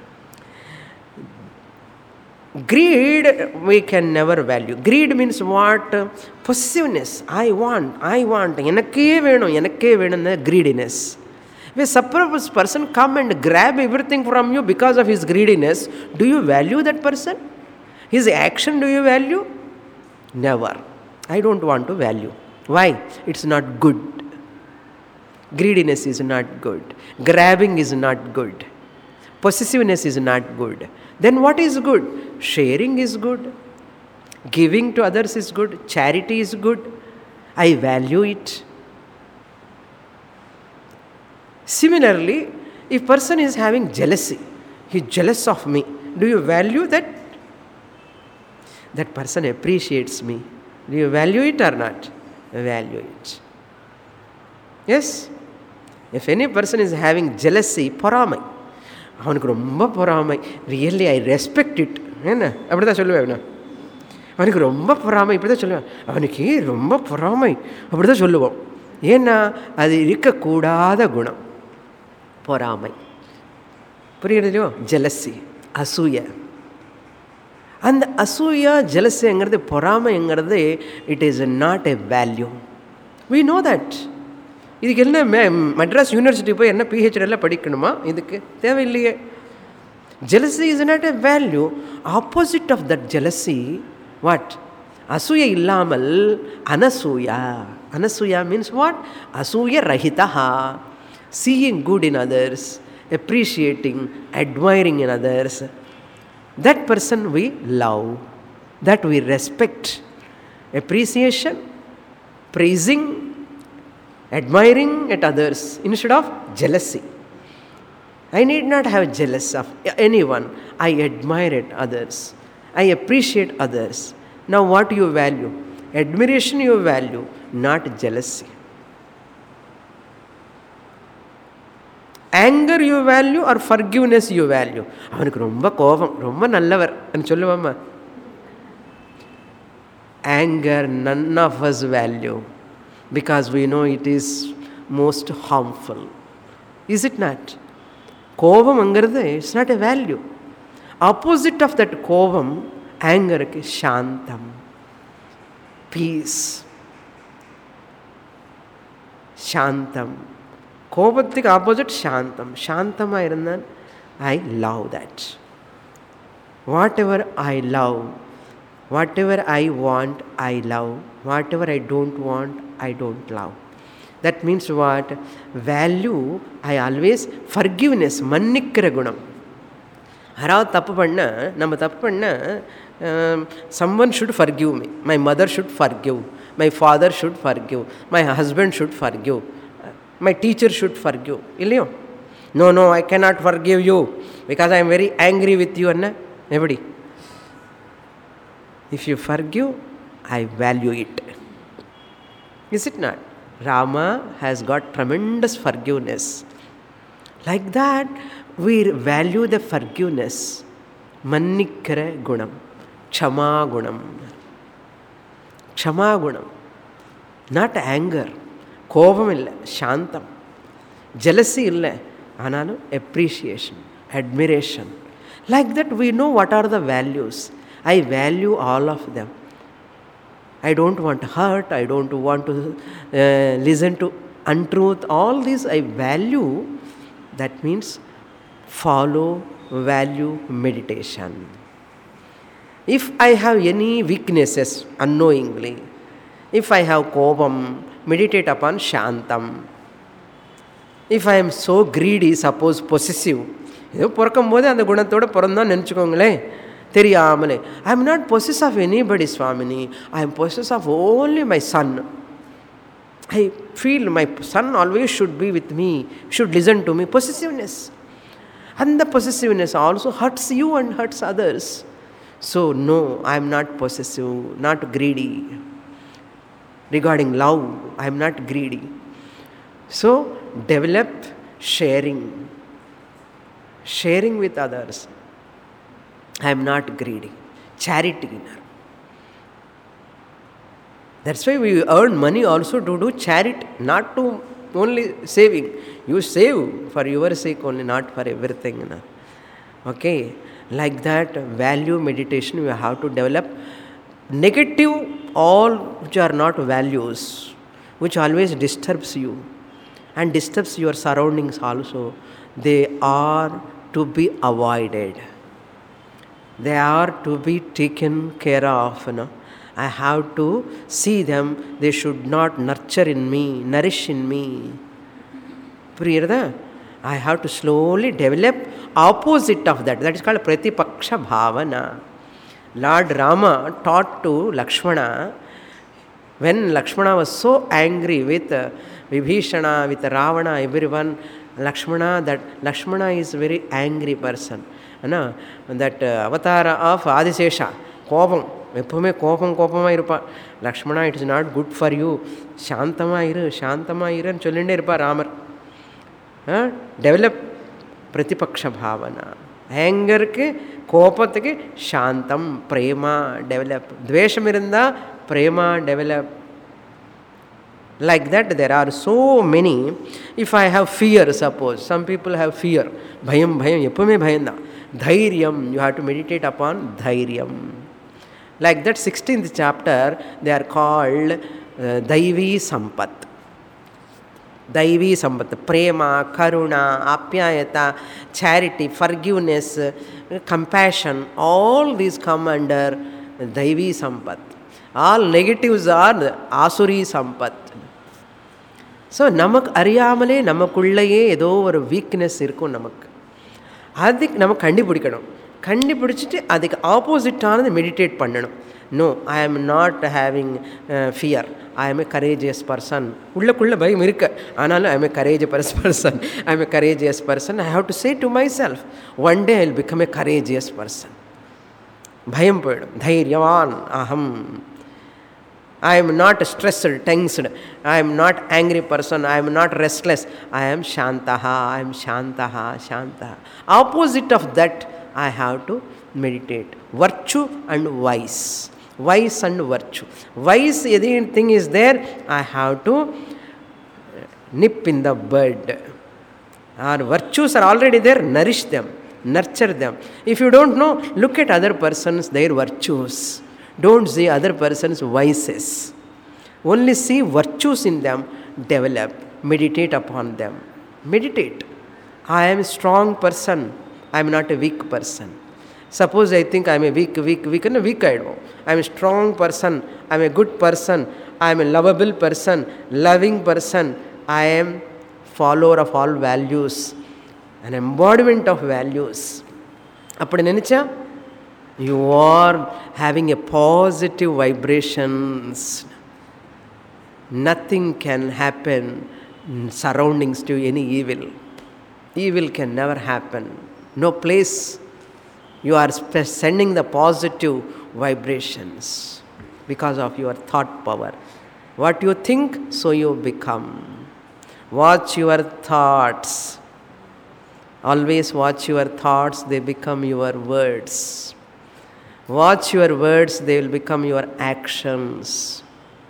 Greed we can never value. Greed means what? Possessiveness. I want. எனக்கே வேணும். Greediness. When suppose person come and grab everything from you because of his greediness, do you value that person? His action do you value? Never. I don't want to value. Why? It's not good. Greediness is not good. Grabbing is not good. Possessiveness is not good. Then what is good? Sharing is good. Giving to others is good. Charity is good. I value it. Similarly, if person is having jealousy, he is jealous of me, do you value that? That person appreciates me. Do you value it or not? Value it. Yes? If any person is having jealousy, பொறாமை, அவனுக்கு ரொம்ப பொறாமை, really I respect it, என்ன அப்படி தான் சொல்லுவேன். அவனுக்கு ரொம்ப பொறாமை, இப்படி தான் சொல்லுவேன். அவனுக்கு ரொம்ப பொறாமை, அப்படி தான் சொல்லுவோம். ஏன்னா அது இருக்கக்கூடாத குணம் பொறாமை. புரியுறதுலையோ? ஜெலசி, அசூய. அந்த அசூயா ஜெலசிங்கிறது, பொறாமைங்கிறது, it is not a value. We know that. இதுக்கு என்ன மெட்ராஸ் யூனிவர்சிட்டி போய் என்ன பிஹெச்டியில் படிக்கணுமா? இதுக்கு தேவையில்லையே. Jealousy is not a value. Opposite of that jealousy what? அசூய இல்லாமல் அனசூயா. Anasuya means what? அசூய ரஹிதா. Seeing good in others, appreciating, admiring in others. That person we love, that we respect. Appreciation, praising, admiring at others instead of jealousy. I need not have jealous of anyone. I admire at others. I appreciate others. Now what you value? Admiration you value, not jealousy. Anger you value or forgiveness you value? அவனுக்கு ரொம்ப கோபம், ரொம்ப நல்லவர் சொல்லுவாமா? Anger none of us value because we know it is most harmful. Is it not? கோபம்ங்கிறது it's not a value. Opposite of that கோபம் ஆங்கருக்கு சாந்தம், பீஸ், சாந்தம். கோபத்துக்கு ஆப்போசிட் சாந்தம். சாந்தமாக இருந்தால் I love that. Whatever I love, whatever I want I love, whatever I don't want I don't love. That means what? Value I always forgiveness, மன்னிக்கிற குணம். யாராவது தப்பு பண்ணால், நம்ம தப்பு பண்ணால் someone should forgive me, my mother should forgive, My father should forgive. My husband should forgive. My teacher should forgive. Illiyo? No, I cannot forgive you because I am very angry with you. Anna? Everybody. If you forgive, I value it. Is it not? Rama has got tremendous forgiveness. Like that, we value the forgiveness. Mannikkara gunam. Kshama gunam. Kshama gunam. Not anger. Kovam illa. Shantam. Jealousy illa. Ananu appreciation. Admiration. Like that, we know what are the values. I value all of them. I don't want hurt. I don't want to listen to untruth. All these I value. That means follow, value, meditation. If I have any weaknesses unknowingly, if I have kobam, meditate upon shantam. If I am so greedy, suppose possessive, ஏதோ பிறக்கும் போது அந்த குணத்தோடு பிறந்தான் நினச்சிக்கோங்களேன், தெரியாமலே. I am not possessed of anybody, Swamini. I am possessed of only my son. I feel my son always should be with me, should listen to me. Possessiveness. And the possessiveness also hurts you and hurts others. So no, I am not possessive, not greedy. Regarding love, I am not greedy. So develop sharing. Sharing with others. I am not greedy. Charity. That's why we earn money also to do charity, not to only saving. You save for your sake only, not for everything. Okay, like that, value meditation you have to develop. Negative, all which are not values, which always disturbs you and disturbs your surroundings also, they are to be avoided. They are to be taken care of. I have to see them. They should not nurture in me, nourish in me. I have to slowly develop opposite of that. That is called Pratipaksha Bhavana. Lord Rama taught to Lakshmana, when Lakshmana was so angry with Vibhishana, with Ravana, everyone, Lakshmana is a very angry person. That avatar of Adisesha, கோபம், எப்பவுமே கோபமாக இருப்பான். Lakshmana, it is not good for you, சாந்தமாக இருன்னு சொல்லிகிட்டே இருப்பார் ராமர். Develop pratipaksha bhavana. ஆங்கருக்கு, கோபத்துக்கு சாந்தம், பிரேமா டெவலப். துவேஷம் இருந்தால் prema develop. Like that, there are so many. If I have fear, suppose, some people have fear. Bhayam, எப்பவுமே பயம்தான். Dhairyam, you have to meditate upon Dhairyam. Like that, 16th chapter, they are called Daivi Sampat. Daivi Sampat, Prema, Karuna, Apyayata, Charity, Forgiveness, Compassion, all these come under Daivi Sampat. All negatives are Asuri Sampat. So நமக்கு அறியாமலே நமக்குள்ளேயே ஏதோ ஒரு weakness இருக்கும். அதுக்கு நம்ம கண்டுபிடிக்கணும். கண்டுபிடிச்சிட்டு அதுக்கு ஆப்போசிட்டானது மெடிடேட் பண்ணணும். No, I am not having fear, I am a courageous person. உள்ளக்குள்ளே பயம் இருக்கு, ஆனாலும் ஐ am a courageous person, I am a courageous person. I have to say to myself, one day I will become a courageous person. பயம் போயிடும். தைரியவான் அகம். I am not stressed, tensed. I am not angry person. I am not restless. I am shantaha. I am shantaha. Opposite of that, I have to meditate. Virtue and vice. Vice and virtue. Vice, anything is there, I have to nip in the bud. Our virtues are already there, nourish them, nurture them. If you don't know, look at other persons, their virtues. Don't see other person's vices. Only see virtues in them, develop, meditate upon them. Meditate. I am a strong person. I am not a weak person. Suppose I think I am a weak, I don't. I am a strong person. I am a good person. I am a lovable person, loving person. I am follower of all values, an embodiment of values. அப்படி நினைச்சா you are having a positive vibrations. nothing can happen surroundings to any evil. Evil can never happen. No place. You are sending the positive vibrations because of your thought power. What you think, so you become. Watch your thoughts. Always watch your thoughts, they become your words. Watch your words, they will become your actions.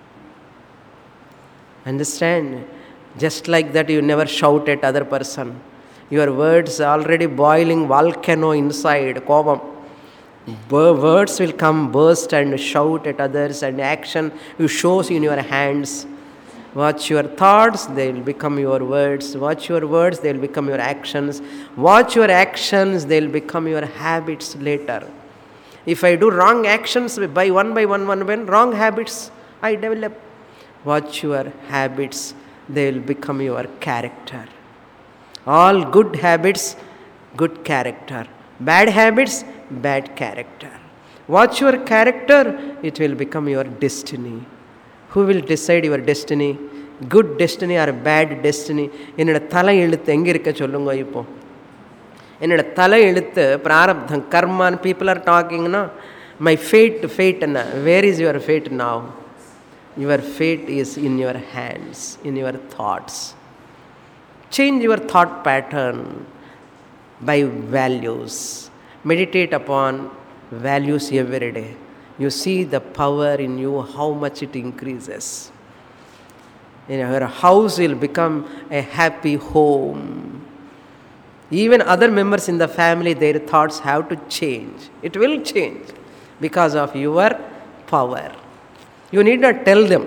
Understand? Just like that, you never shout at other person. Your words are already boiling volcano inside, kobam. Words will come, burst and shout at others, and action you shows in your hands. Watch your thoughts, they will become your words. Watch your words, they will become your actions. Watch your actions, they will become your habits later. If I do wrong actions by one, wrong habits I develop. Watch your habits, they will become your character. All good habits, good character. Bad habits, bad character. Watch your character, it will become your destiny. Who will decide your destiny? Good destiny or bad destiny? என்னோட தலை எழுத்து எங்கே இருக்க சொல்லுங்க இப்போ. என்னோட தலை எழுத்து பிராரப்தம் கர்மான் people are talking, my fate, where is your fate now? Your fate is in your hands, in your thoughts. Change your thought pattern by values. Meditate upon values every day. You see the power in you, how much it increases. Your house will become a happy home. Even other members in the family, their thoughts have to change. It will change because of your power. You need not tell them.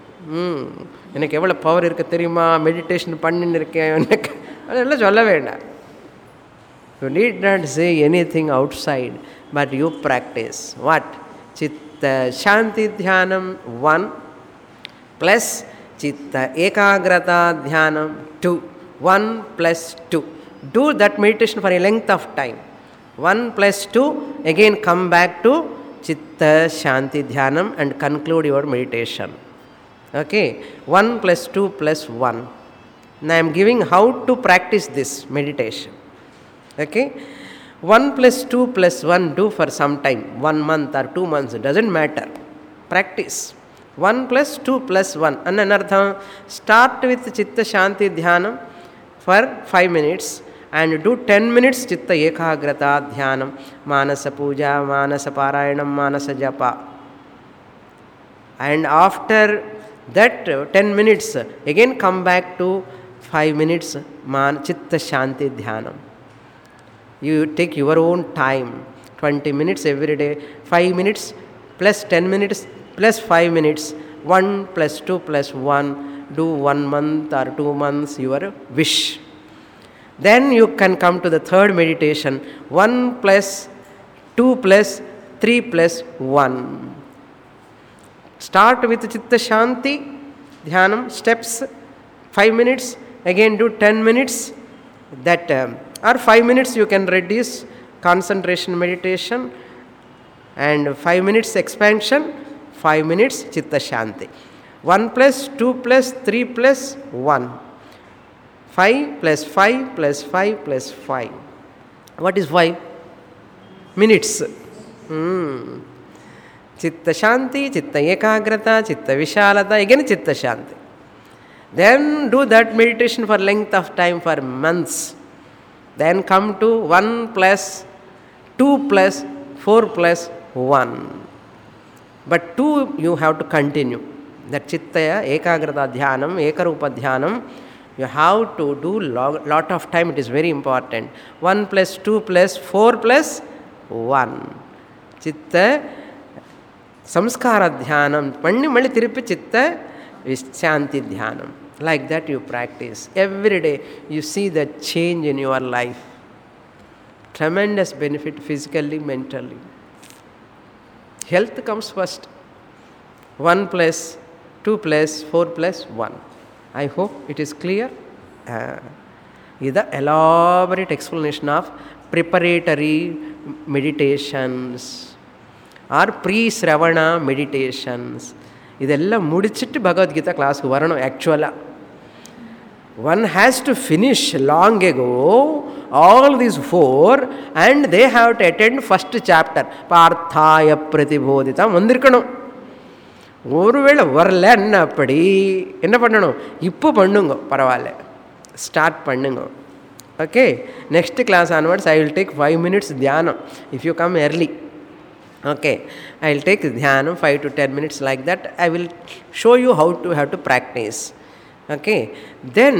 எனக்கு எவ்வளோ power இருக்குது தெரியுமா, meditation பண்ணின்னு இருக்கேன் எனக்கு அதெல்லாம் சொல்ல வேண்டாம். You need not say anything outside, but you practice. What? Chitta Shanti Dhyanam 1 plus Chitta Ekagrata Dhyanam 2. 1 plus 2. Do that meditation for a length of time. 1 plus 2, again come back to Chitta Shanti Dhyanam and conclude your meditation. Okay, 1 plus 2 plus 1. Now I am giving how to practice this meditation. Okay, 1 plus 2 plus 1, do for some time, 1 month or 2 months, doesn't matter. Practice. 1 plus 2 plus 1. Anartham, start with Chitta Shanti Dhyanam for 5 minutes and do 10 minutes Chitta Ekagrata Dhyanam, Manasa Puja, Manasa Parayanam, Manasa Japa. And after that 10 minutes, again come back to 5 minutes Chitta Shanti Dhyanam. You take your own time, 20 minutes every day, 5 minutes plus 10 minutes plus 5 minutes, 1 plus 2 plus 1, do 1 month or 2 months, your wish. Then you can come to the third meditation, 1 plus 2 plus 3 plus 1. Start with Chitta Shanti Dhyanam steps, 5 minutes, again do 10 minutes, that or 5 minutes you can reduce concentration meditation, and 5 minutes expansion, 5 minutes Chitta Shanti. 1 plus 2 plus 3 plus 1. 5 plus 5 plus 5 plus 5. What is 5? Minutes. Chitta Shanti, Chitta Ekagrata, Chitta Vishalata, again Chitta Shanti. Then do that meditation for length of time, for months. Then come to 1 plus 2 plus 4 plus 1. But 2 you have to continue. That Chitta Ekagrata Dhyanam, Ekarupa Dhyanam, you have to do lot of time. It is very important. 1 plus 2 plus 4 plus 1. Chitta Samskara Dhyanam, Mali Tirupi Chitta Shanti Dhyanam. Like that you practice. Every day you see the change in your life. Tremendous benefit physically, mentally. Health comes first. 1 plus 2 plus 4 plus 1. I hope it is clear. This is the elaborate explanation of preparatory meditations or pre-Sravana meditations. இதெல்லாம் முடிச்சுட்டு பகவத்கீதா கிளாஸுக்கு வரணும். ஆக்சுவலாக one has to finish long ago all these four and they have to attend first chapter. பார்த்தாய பிரதிபோதிதம் வந்திருக்கணும். ஒருவேளை வரலன்னு அப்படி என்ன பண்ணணும்? இப்போ பண்ணுங்க, பரவாயில்ல, ஸ்டார்ட் பண்ணுங்க. Okay, next class onwards I will take 5 minutes தியானம் if you come early. Okay, I will take dhyanam 5 to 10 minutes like that. I will show you how to have to practice. Okay, then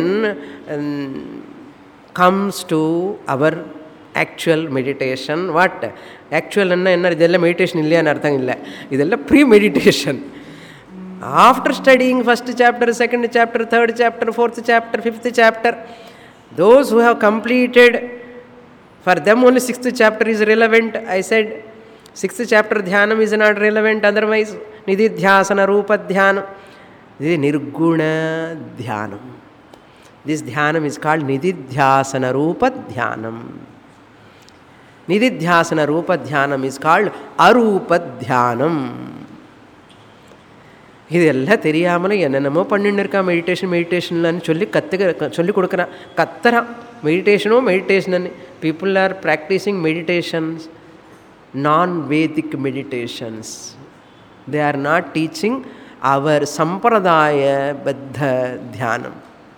comes to our actual meditation. What actual enna idella meditation illa nu artham illa, idella pre meditation. After studying first chapter, second chapter, third chapter, fourth chapter, fifth chapter, those who have completed, for them only sixth chapter is relevant. I said sixth chapter dhyanam is not relevant, otherwise nididhyasana rupa dhyanam. This is nirguna dhyanam. This dhyanam is called nididhyasana rupa dhyanam. Nididhyasana rupa dhyanam is called arupa dhyanam. இதெல்லாம் தெரியாமலே என்னென்னமோ பண்ணின்னு இருக்கா மெடிடேஷன்லன்னு சொல்லி கொடுக்குறான், கத்துறான். Meditation people are practising meditations, non-Vedic meditations. They are not teaching our sampradaya baddha dhyanam.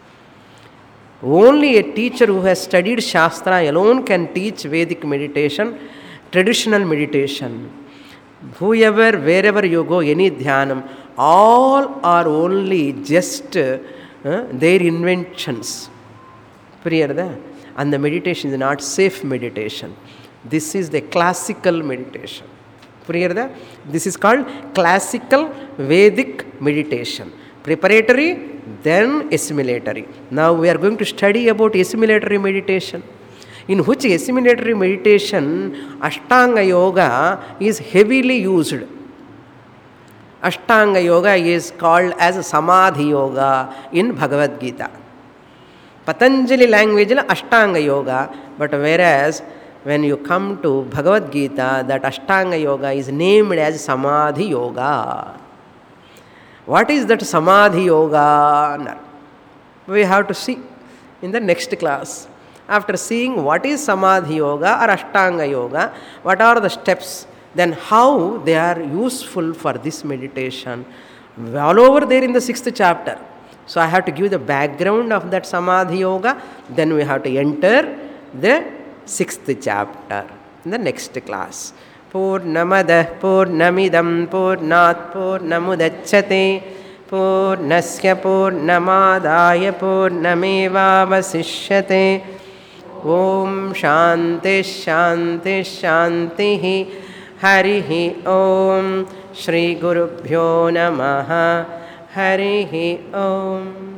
Only a teacher who has studied Shastra alone can teach Vedic meditation, traditional meditation. Whoever, wherever you go, any dhyanam, all are only just their inventions. Priyarada? And the meditation is not safe meditation. This is the classical meditation. Priyarada? This is called classical Vedic meditation. Preparatory, then assimilatory. Now we are going to study about assimilatory meditation, in which assimilatory meditation Ashtanga Yoga is heavily used. Ashtanga Yoga is called as Samadhi Yoga in Bhagavad Gita. Patanjali language is Ashtanga Yoga, but whereas when you come to Bhagavad Gita, that Ashtanga Yoga is named as Samadhi Yoga. What is that Samadhi Yoga? We have to see in the next class. After seeing what is Samadhi Yoga or Ashtanga Yoga, what are the steps, then how they are useful for this meditation, all over there in the 6th chapter. So I have to give the background of that Samadhi Yoga, then we have to enter the 6th chapter in the next class. Purnamadah Purnamidam Purnat Purnamudachyate Purnasya Purnamadaya Purnamevavasishyate. Om Shanti Shanti Shanti. Harihi Om. Shri Gurubhyo Namaha. Harihi Om.